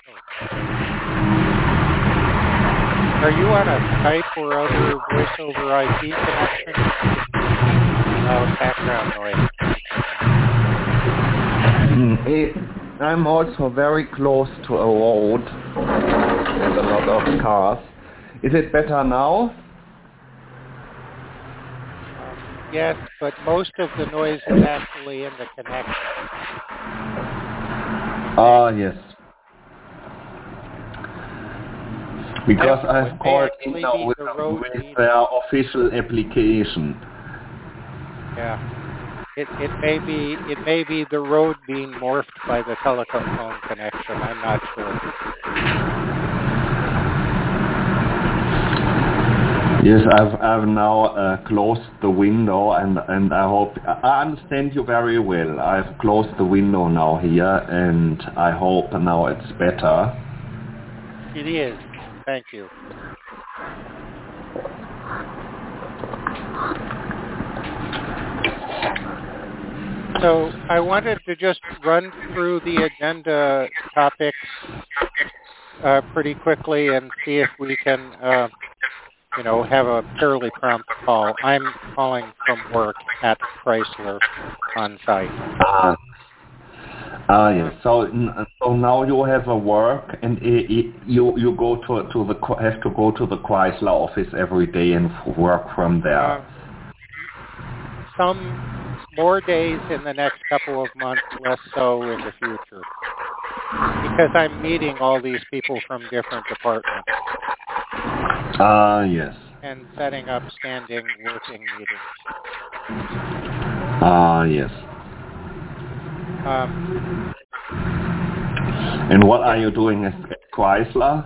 Are you on a Skype or other voice over IP connection? Background noise. I'm also very close to a road and a lot of cars. Is it better now? Yes, but most of the noise is actually in the connection. Yes. Because I've called in now with their official application. Yeah. It may be the road being morphed by the telephone connection. I'm not sure. Yes, I've now closed the window and I hope I understand you very well. I've closed the window now here and I hope now it's better. It is. Thank you. So I wanted to just run through the agenda topics pretty quickly and see if we can, have a fairly prompt call. I'm calling from work at Chrysler on site. Yes. So now you have a work, and you go have to go to the Chrysler office every day and work from there. Some more days in the next couple of months, less so in the future, because I'm meeting all these people from different departments. Yes. And setting up standing working meetings. Yes. And what are you doing at Chrysler?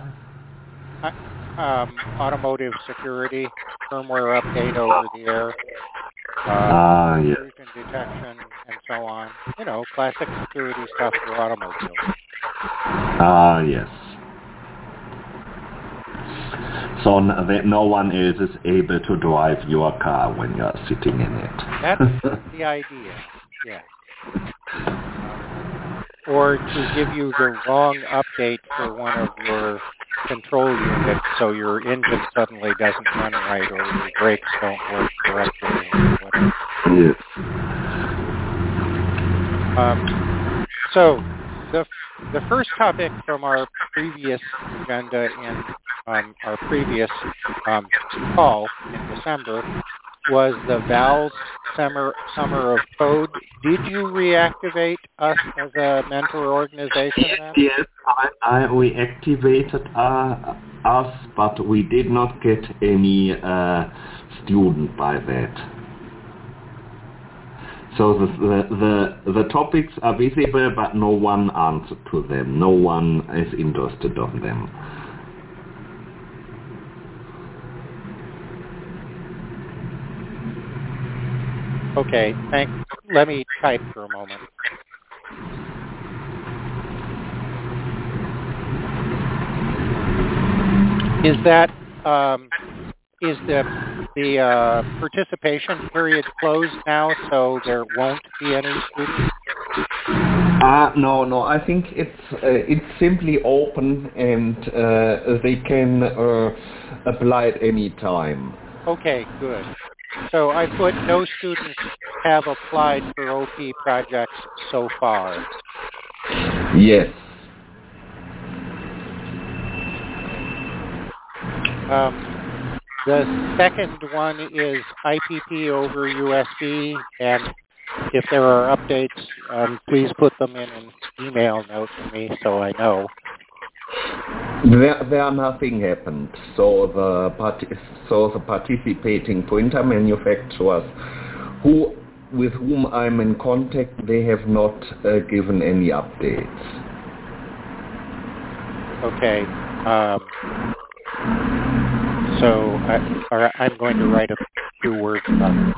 Automotive security, firmware update over the air, yes. intrusion detection, and so on. Classic security stuff for automobiles. Yes. So that no one else is able to drive your car when you are sitting in it. That's the idea, yes. Or to give you the wrong update for one of your control units so your engine suddenly doesn't run right or your brakes don't work correctly or whatever. Yes. So the first topic from our previous agenda in our previous call in December was the Val's Summer of Code. Did you reactivate us as a mentor organization then? Yes, I reactivated us, but we did not get any student by that. So the topics are visible, but no one answered to them. No one is interested in them. Okay, thanks. Let me type for a moment. Is that is the participation period closed now, so there won't be any students? No. I think it's simply open and they can apply at any time. Okay, good. So I put no students have applied for OP projects so far. Yes. The second one is IPP over USB, and if there are updates, please put them in an email note to me so I know. There nothing happened. So the participating printer manufacturers with whom I'm in contact, they have not given any updates. Okay. So I'm going to write a few words about it.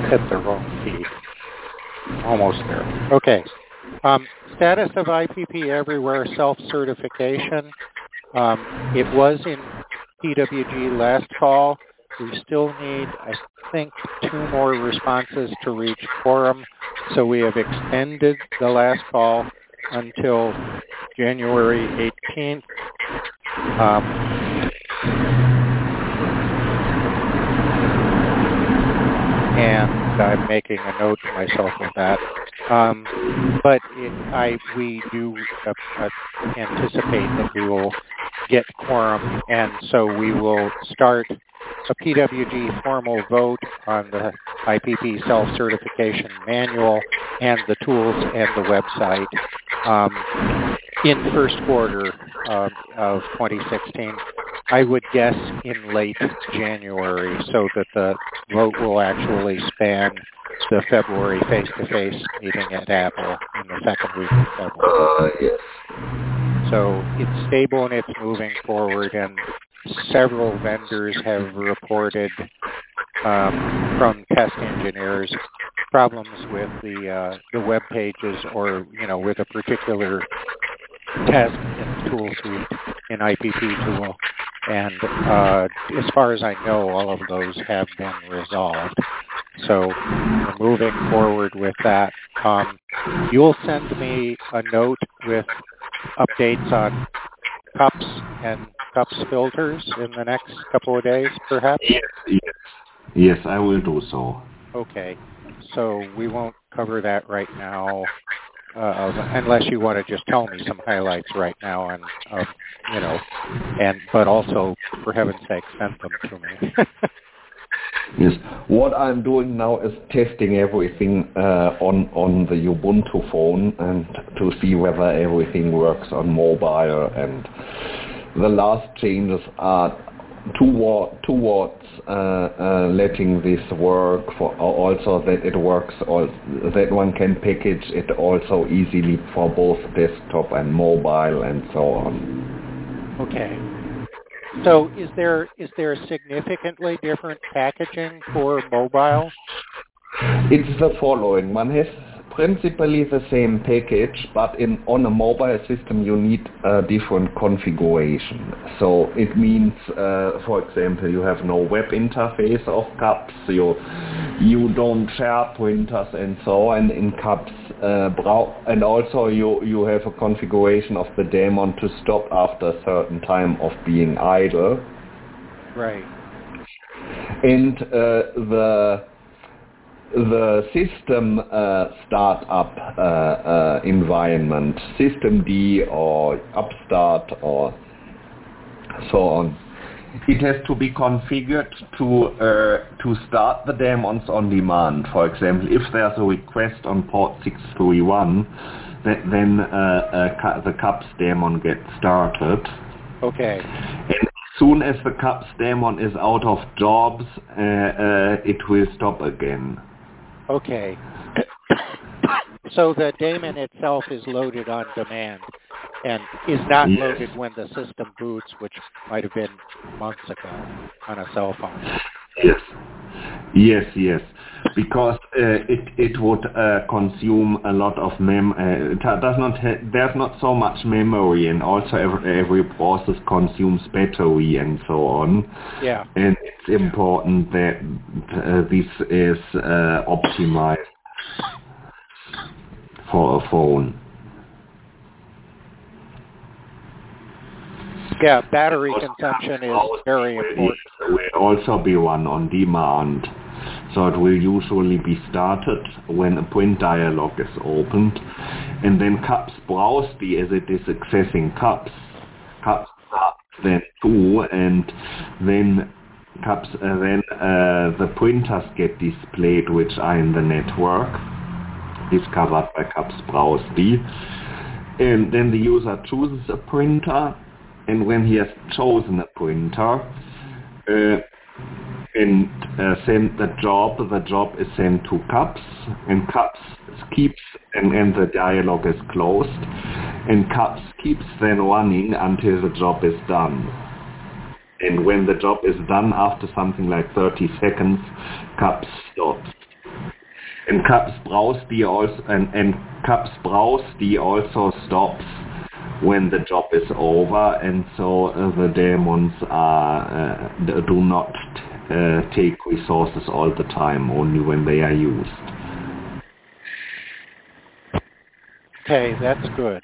hit the wrong key. Almost there. Okay. Status of IPP Everywhere self-certification. It was in PWG last call. We still need, I think, 2 more responses to reach quorum. So we have extended the last call until January 18th. And I'm making a note to myself of that. But we do anticipate that we will get quorum, and so we will start a PWG formal vote on the IPP self-certification manual and the tools and the website in first quarter of 2016. I would guess in late January, so that the vote will actually span the February face-to-face meeting at Apple in the second week of February. Yes. So it's stable and it's moving forward, and several vendors have reported from test engineers problems with the web pages, or with a particular test in the tool suite in IPP tool. And as far as I know, all of those have been resolved. So we're moving forward with that. You'll send me a note with updates on cups and cups filters in the next couple of days, perhaps? Yes, I will do so. Okay. So we won't cover that right now, unless you want to just tell me some highlights right now, but also, for heaven's sake, send them to me. Yes. What I'm doing now is testing everything on the Ubuntu phone, and to see whether everything works on mobile. And the last changes are towards letting this work for also that it works, that one can package it also easily for both desktop and mobile and so on. Okay. So is there significantly different packaging for mobile? It's the following. One has principally the same package, but on a mobile system you need a different configuration. So it means, for example, you have no web interface of cups, you don't share printers and so on in cups, and also you have a configuration of the daemon to stop after a certain time of being idle. Right. And the system startup environment, systemd or upstart or so on, it has to be configured to start the daemons on demand. For example, if there's a request on port 631, then the cups daemon gets started. Okay. And as soon as the cups daemon is out of jobs, it will stop again. Okay. So the daemon itself is loaded on demand and is not loaded when the system boots, which might have been months ago on a cell phone. Yes. Because it would consume a lot of there's not so much memory, and also every process consumes battery and so on. Yeah. And it's important that this is optimized for a phone. Yeah, battery consumption is very important. It will also be run on demand. So it will usually be started when a print dialog is opened, and then cups browsed as it is accessing cups starts then too, and then the printers get displayed which are in the network, discovered by cups browsed, and then the user chooses a printer, and when he has chosen a printer, and send the job is sent to cups, and cups keeps, and the dialog is closed, and cups keeps then running until the job is done. And when the job is done, after something like 30 seconds, cups stops. And Kaspersky also stops when the job is over, and so the daemons do not take resources all the time, only when they are used. Okay, that's good.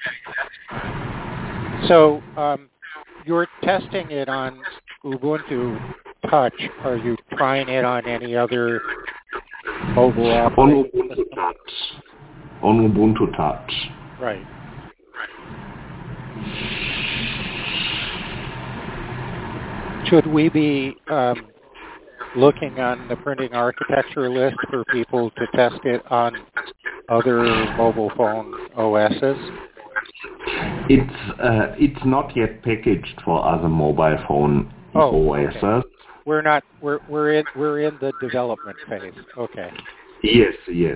So you're testing it on Ubuntu Touch. Are you trying it on any other mobile operating system? On Ubuntu Touch. Right. Should we be looking on the printing architecture list for people to test it on other mobile phone OSs? It's not yet packaged for other mobile phone OSs. Okay. We're in the development phase. Okay. Yes.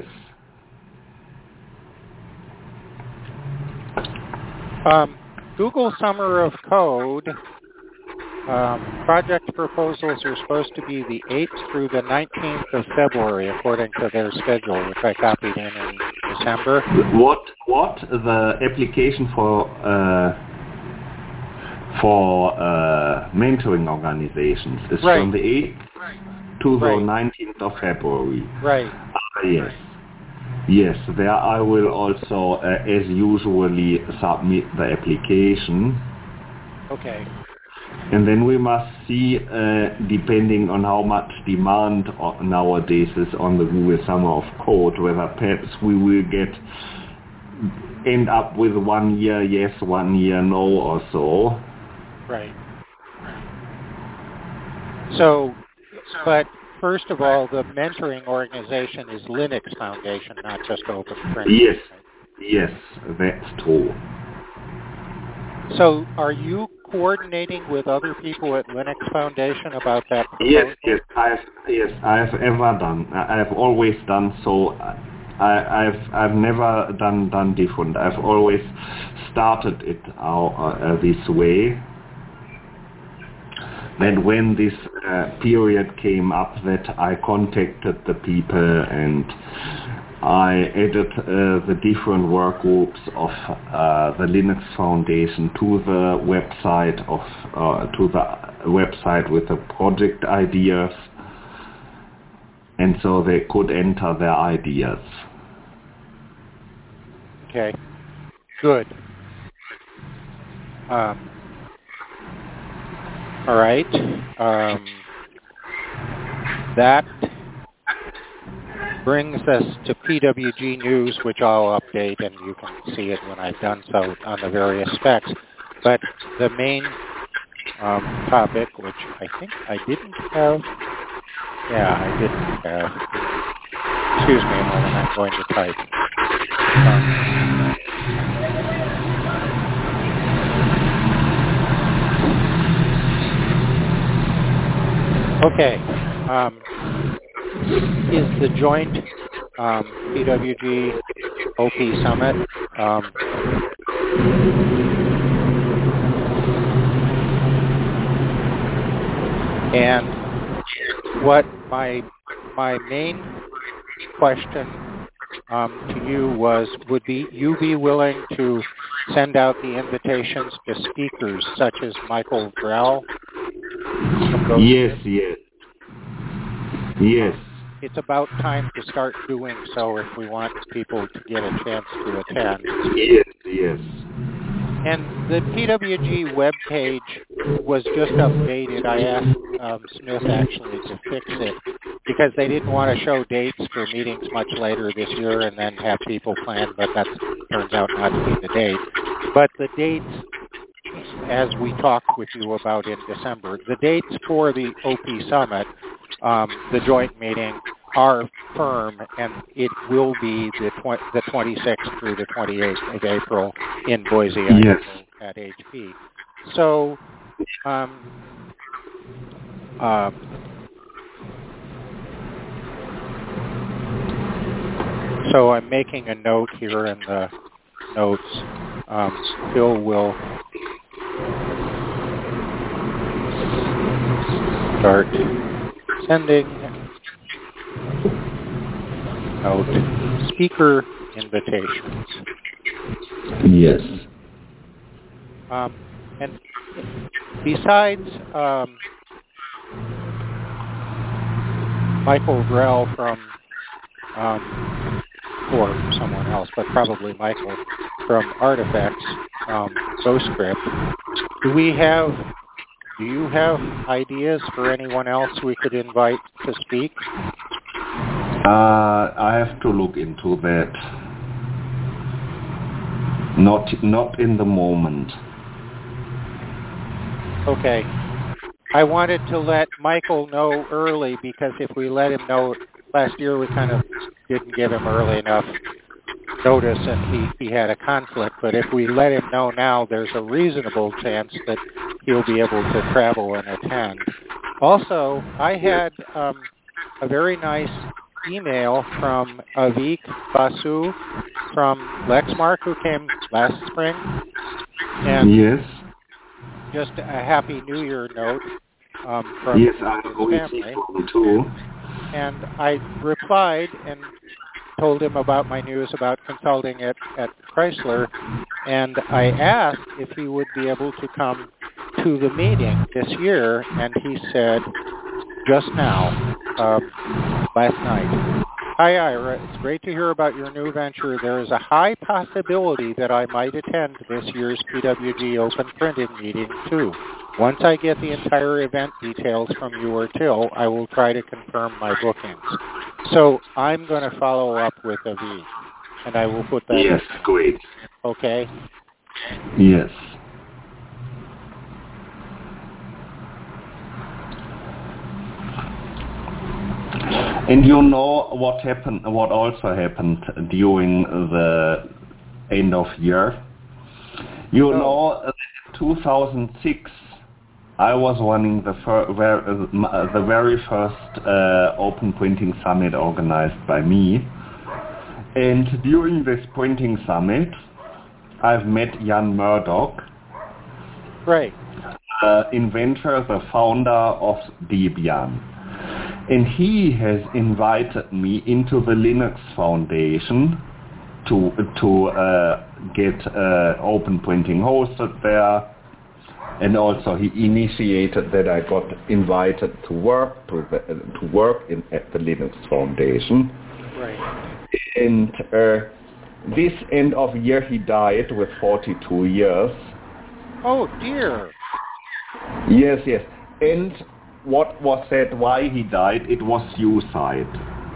Google Summer of Code project proposals are supposed to be the 8th through the 19th of February, according to their schedule, which I copied in December. What? The application for mentoring organizations is from the 8th to the 19th of February. Right. Yes, there I will also, as usually, submit the application. Okay. And then we must see, depending on how much demand nowadays is on the Google Summer of Code, whether perhaps we will end up with 1 year yes, 1 year no or so. Right. So, but first of all, the mentoring organization is Linux Foundation, not just OpenPrint. Yes, that's true. So are you coordinating with other people at Linux Foundation about that proposal? Yes, I have ever done. I have always done so. I've never done different. I've always started it this way. Then when this period came up, that I contacted the people and I added the different work groups of the Linux Foundation to the website with the project ideas, and so they could enter their ideas. Okay, good. All right. That brings us to PWG News, which I'll update, and you can see it when I've done so on the various specs. But the main topic, which I think I didn't have, excuse me a moment, I'm going to type. Okay. Is the joint PWG OP Summit and what my main question to you was, would you be willing to send out the invitations to speakers such as Michael Grell? Yes. It's about time to start doing so if we want people to get a chance to attend. Yes. And the PWG webpage was just updated. I asked Smith actually to fix it because they didn't want to show dates for meetings much later this year and then have people plan, but that turns out not to be the date. But the dates, as we talked with you about in December, the dates for the OP Summit, the joint meeting, are firm, and it will be the 26th through the 28th of April in Boise, Idaho at HP. So, so I'm making a note here in the notes. Phil will start sending out speaker invitations. Yes. And besides Michael Grell from, or someone else, but probably Michael from Artifacts, Ghostscript, do you have ideas for anyone else we could invite to speak? I have to look into that. Not in the moment. Okay. I wanted to let Michael know early because if we let him know last year, we kind of didn't give him early enough notice and he had a conflict. But if we let him know now, there's a reasonable chance that he'll be able to travel and attend. Also, I had a very nice email from Avik Basu from Lexmark who came last spring. And yes. Just a Happy New Year note from yes, his family. Too. And I replied and told him about my news about consulting at Chrysler, and I asked if he would be able to come to the meeting this year, and he said just now, last night. Hi, Ira. It's great to hear about your new venture. There is a high possibility that I might attend this year's PWG Open Printing meeting, too. Once I get the entire event details from you or Till, I will try to confirm my bookings. So I'm going to follow up with Avi, and I will put that Yes, in. great. Okay? Yes. And you know what also happened during the end of year? You know, 2006, I was running the very first Open Printing Summit organized by me. And during this printing summit, I've met Jan Murdoch. Right. Inventor, the founder of Debian. And he has invited me into the Linux Foundation to get Open Printing hosted there. And also he initiated that I got invited to work at the Linux Foundation. Right. And this end of year he died with 42 years. Oh dear. Yes. And what was said why he died, it was suicide.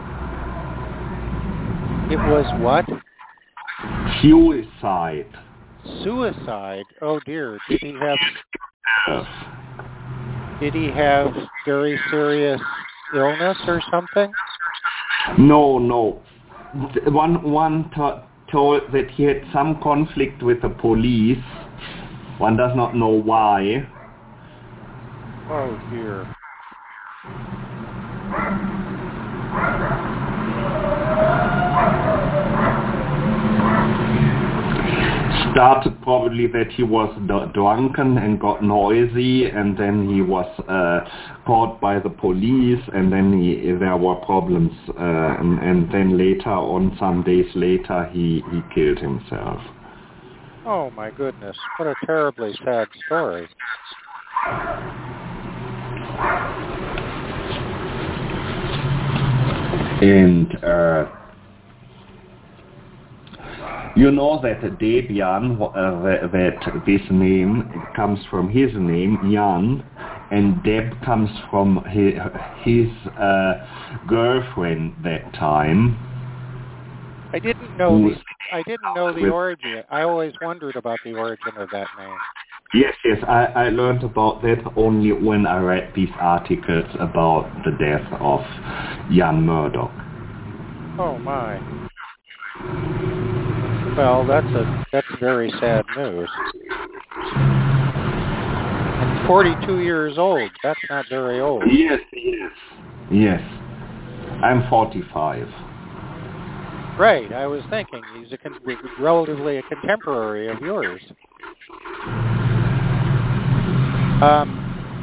It was what? Suicide. Suicide? Oh dear. Did he have very serious illness or something? No. One told that he had some conflict with the police. One does not know why. Oh dear. Started probably that he was drunken and got noisy, and then he was caught by the police, and then there were problems, and then later on, some days later, he killed himself. Oh my goodness, what a terribly sad story. And you know that Debian, that this name comes from his name, Jan, and Deb comes from his girlfriend that time. I didn't know the origin. I always wondered about the origin of that name. Yes, I learned about that only when I read these articles about the death of Jan Murdoch. Oh my. Well, that's very sad news. And 42 years old. That's not very old. Yes. I'm 45. Right. I was thinking he's relatively a contemporary of yours.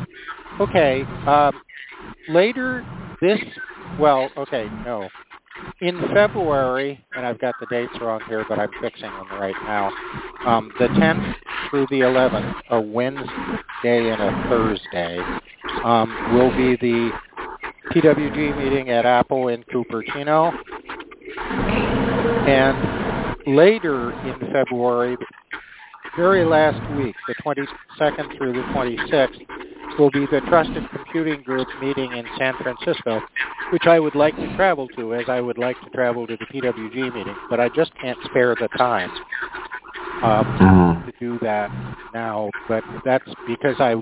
Okay. Later this. Well, okay. No. In February, and I've got the dates wrong here, but I'm fixing them right now, the 10th through the 11th, a Wednesday and a Thursday, will be the PWG meeting at Apple in Cupertino. And later in February, very last week, the 22nd through the 26th, will be the Trusted Computing Group meeting in San Francisco, which I would like to travel to, as I would like to travel to the PWG meeting, but I just can't spare the time to do that now. But that's because I'm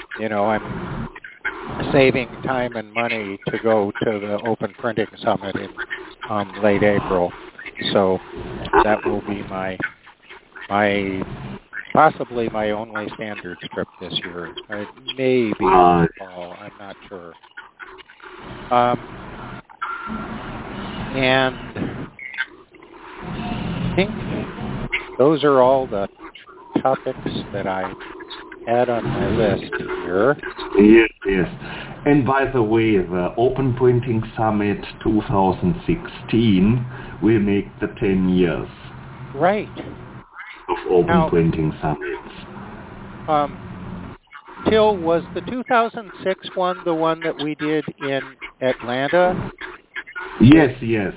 saving time and money to go to the Open Printing Summit in late April. So that will be my possibly my only standards trip this year. It may be fall. I'm not sure. And I think those are all the topics that I had on my list here. Yes. And by the way, the Open Printing Summit 2016 will make the 10 years. Right. Of Open Printing Summits. Till, was the 2006 one the one that we did in Atlanta? Yes.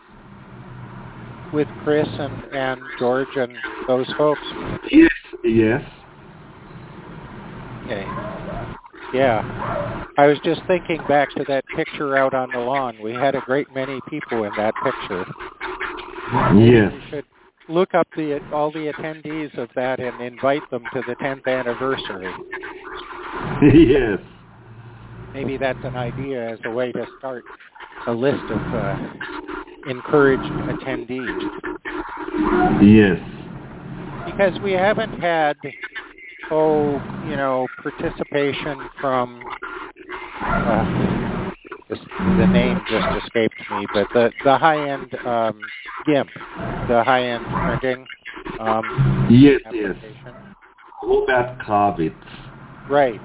With Chris and George and those folks? Yes. Okay. Yeah. I was just thinking back to that picture out on the lawn. We had a great many people in that picture. Yes. We should look up all the attendees of that and invite them to the 10th anniversary. Yes. Maybe that's an idea as a way to start a list of encouraged attendees. Yes. Because we haven't had, participation from, the name just escaped me, but the high-end GIMP, the high-end printing application. Robert Kravitz. Right.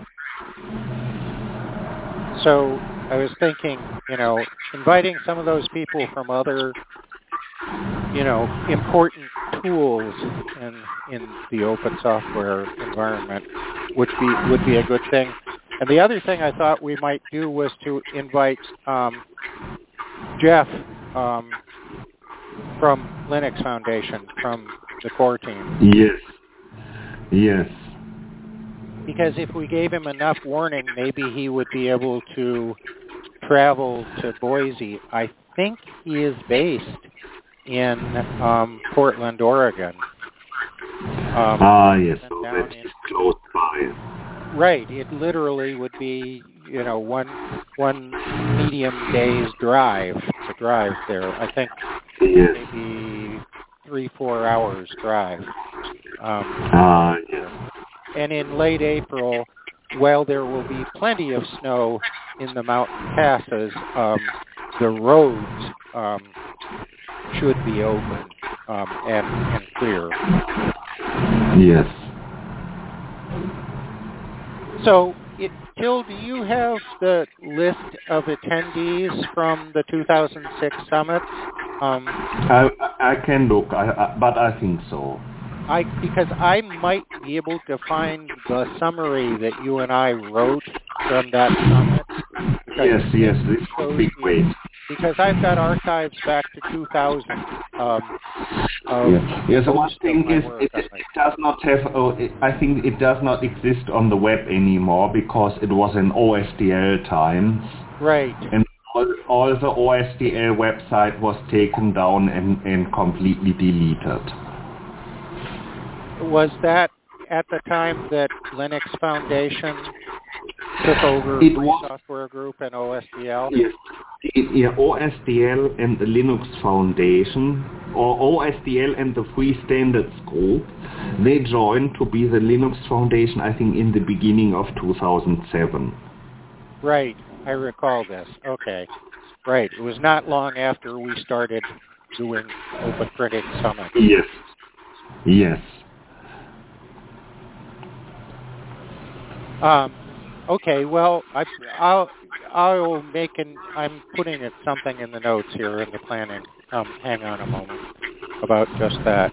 So I was thinking, inviting some of those people from other, important tools in the open software environment would be a good thing. And the other thing I thought we might do was to invite Jeff from Linux Foundation, from the core team. Yes. Because if we gave him enough warning, maybe he would be able to travel to Boise. I think he is based in Portland, Oregon. Yes, so that's close by. Right. It literally would be, one medium day's drive to drive there. I think maybe 3-4 hours drive. Yes. And in late April, while there will be plenty of snow in the mountain passes, the roads should be open and clear. Yes. So, Till, do you have the list of attendees from the 2006 summit? I can look, but I think so. Because I might be able to find the summary that you and I wrote from that summit. Yes, this would be great. Because I've got archives back to 2000. Yes, one thing is it does not have, I think it does not exist on the web anymore because it was in OSDL times. Right. And all the OSDL website was taken down and completely deleted. Was that at the time that Linux Foundation took over Free Software Group and OSDL? Yes. OSDL and the Linux Foundation, or OSDL and the Free Standards Group, they joined to be the Linux Foundation, I think, in the beginning of 2007. Right. I recall this. Okay. Right. It was not long after we started doing Open Printing Summit. Yes. Okay, well, I'll make I'm putting something in the notes here in the planning. Hang on a moment about just that.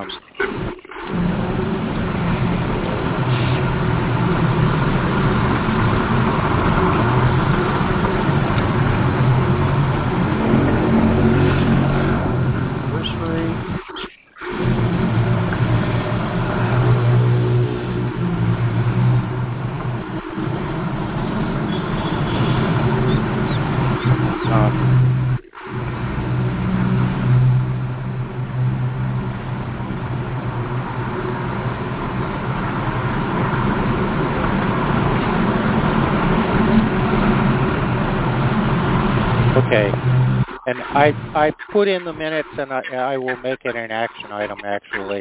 Okay, and I put in the minutes, and I will make it an action item, actually.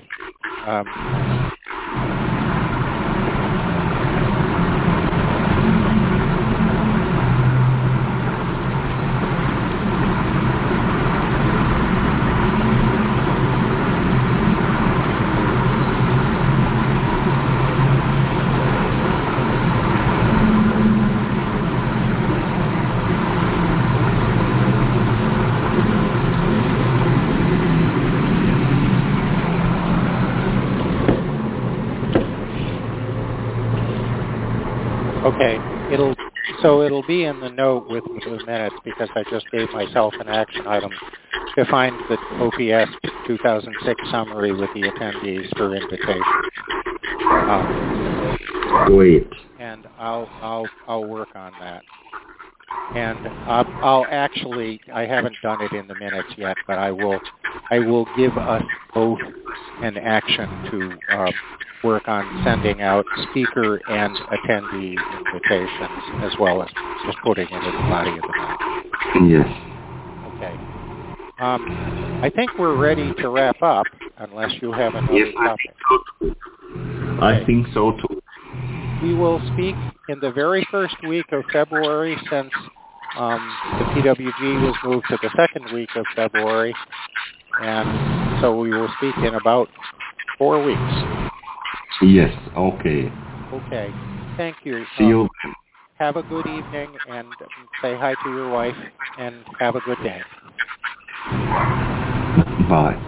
Okay, it'll be in the note with the minutes because I just gave myself an action item to find the OPS 2006 summary with the attendees for invitation. Great. And I'll work on that. And I'll actually, I haven't done it in the minutes yet, but I will give us both an action to work on sending out speaker and attendee invitations, as well as just putting it in the body of the note. Yes. Okay. I think we're ready to wrap up, unless you have another topic. I think so too. We will speak in the very first week of February, since the PWG was moved to the second week of February, and so we will speak in about 4 weeks. Yes, okay. Okay, thank you. See you. Have a good evening, and say hi to your wife, and have a good day. Bye.